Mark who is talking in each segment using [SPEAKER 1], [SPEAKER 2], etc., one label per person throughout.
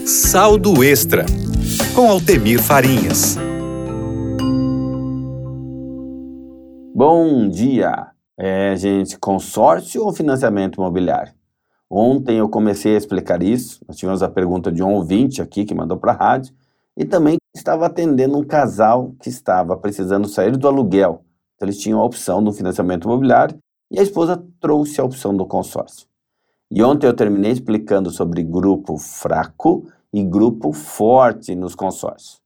[SPEAKER 1] Saldo Extra, com Altemir Farinhas.
[SPEAKER 2] Bom dia! Gente, consórcio ou financiamento imobiliário? Ontem eu comecei a explicar isso, nós tivemos a pergunta de um ouvinte aqui que mandou para a rádio, e também estava atendendo um casal que estava precisando sair do aluguel. Então eles tinham a opção do financiamento imobiliário e a esposa trouxe a opção do consórcio. E ontem eu terminei explicando sobre grupo fraco e grupo forte nos consórcios.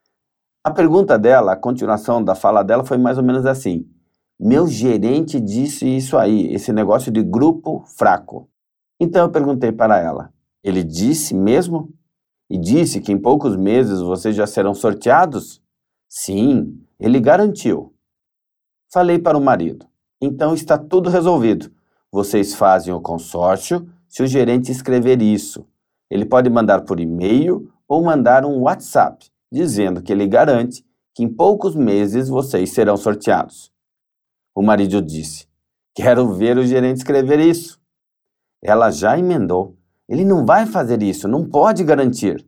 [SPEAKER 2] A pergunta dela, a continuação da fala dela foi mais ou menos assim: meu gerente disse isso aí, esse negócio de grupo fraco. Então eu perguntei para ela, ele disse mesmo? E disse que em poucos meses vocês já serão sorteados? Sim, ele garantiu. Falei para o marido, então está tudo resolvido. Vocês fazem o consórcio se o gerente escrever isso. Ele pode mandar por e-mail ou mandar um WhatsApp, dizendo que ele garante que em poucos meses vocês serão sorteados. O marido disse, quero ver o gerente escrever isso. Ela já emendou, ele não vai fazer isso, não pode garantir.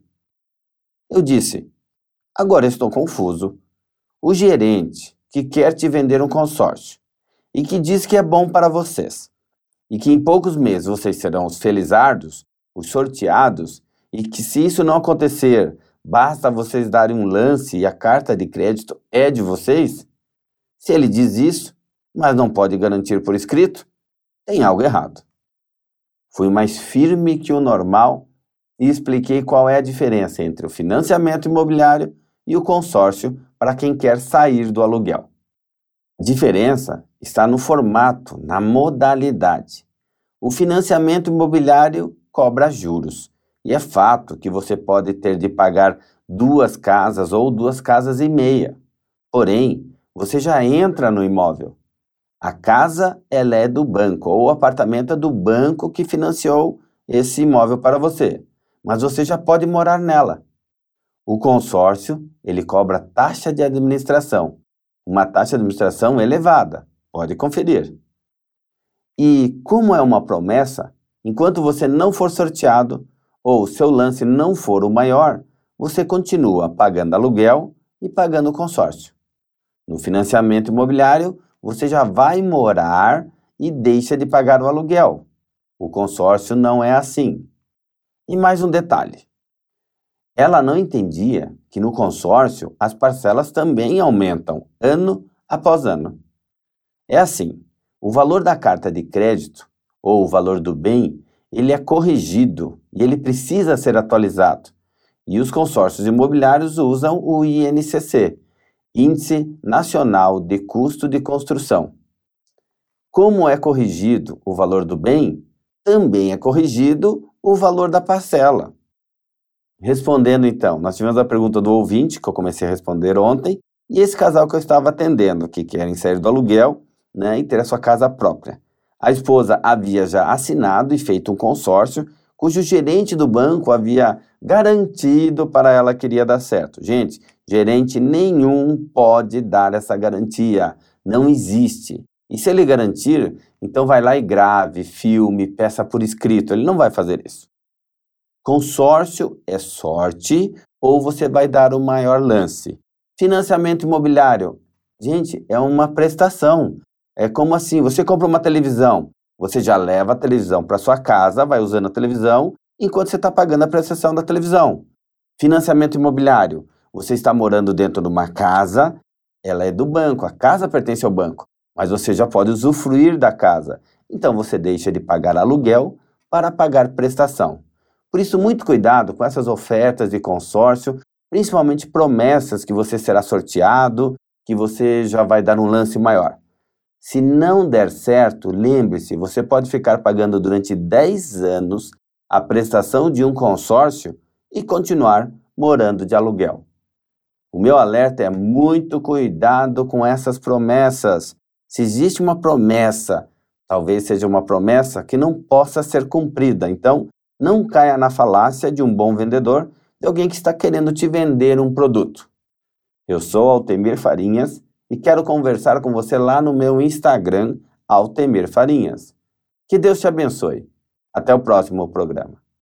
[SPEAKER 2] Eu disse, agora estou confuso. O gerente que quer te vender um consórcio e que diz que é bom para vocês e que em poucos meses vocês serão os felizardos, os sorteados, e que se isso não acontecer, basta vocês darem um lance e a carta de crédito é de vocês? Se ele diz isso, mas não pode garantir por escrito, tem algo errado. Fui mais firme que o normal e expliquei qual é a diferença entre o financiamento imobiliário e o consórcio para quem quer sair do aluguel. A diferença está no formato, na modalidade. O financiamento imobiliário cobra juros e é fato que você pode ter de pagar 2 casas ou 2,5 casas. Porém, você já entra no imóvel. A casa, ela é do banco, ou o apartamento é do banco que financiou esse imóvel para você, mas você já pode morar nela. O consórcio, ele cobra taxa de administração, uma taxa de administração elevada, pode conferir. E como é uma promessa, enquanto você não for sorteado, ou seu lance não for o maior, você continua pagando aluguel e pagando o consórcio. No financiamento imobiliário, você já vai morar e deixa de pagar o aluguel. O consórcio não é assim. E mais um detalhe. Ela não entendia que no consórcio as parcelas também aumentam ano após ano. É assim, o valor da carta de crédito, ou o valor do bem, ele é corrigido e ele precisa ser atualizado. E os consórcios imobiliários usam o INCC, Índice Nacional de Custo de Construção. Como é corrigido o valor do bem, também é corrigido o valor da parcela. Respondendo então, nós tivemos a pergunta do ouvinte, que eu comecei a responder ontem, e esse casal que eu estava atendendo, que querem sair do aluguel, e ter a sua casa própria. A esposa havia já assinado e feito um consórcio, cujo gerente do banco havia garantido para ela que iria dar certo. Gente, gerente nenhum pode dar essa garantia, não existe. E se ele garantir, então vai lá e grave, filme, peça por escrito, ele não vai fazer isso. Consórcio é sorte ou você vai dar o maior lance. Financiamento imobiliário, gente, é uma prestação. É como assim, você compra uma televisão, você já leva a televisão para sua casa, vai usando a televisão, enquanto você está pagando a prestação da televisão. Financiamento imobiliário, você está morando dentro de uma casa, ela é do banco, a casa pertence ao banco, mas você já pode usufruir da casa. Então você deixa de pagar aluguel para pagar prestação. Por isso, muito cuidado com essas ofertas de consórcio, principalmente promessas que você será sorteado, que você já vai dar um lance maior. Se não der certo, lembre-se, você pode ficar pagando durante 10 anos a prestação de um consórcio e continuar morando de aluguel. O meu alerta é muito cuidado com essas promessas. Se existe uma promessa, talvez seja uma promessa que não possa ser cumprida. Então, não caia na falácia de um bom vendedor, de alguém que está querendo te vender um produto. Eu sou Altemir Farinhas e quero conversar com você lá no meu Instagram, Altemir Farinhas. Que Deus te abençoe. Até o próximo programa.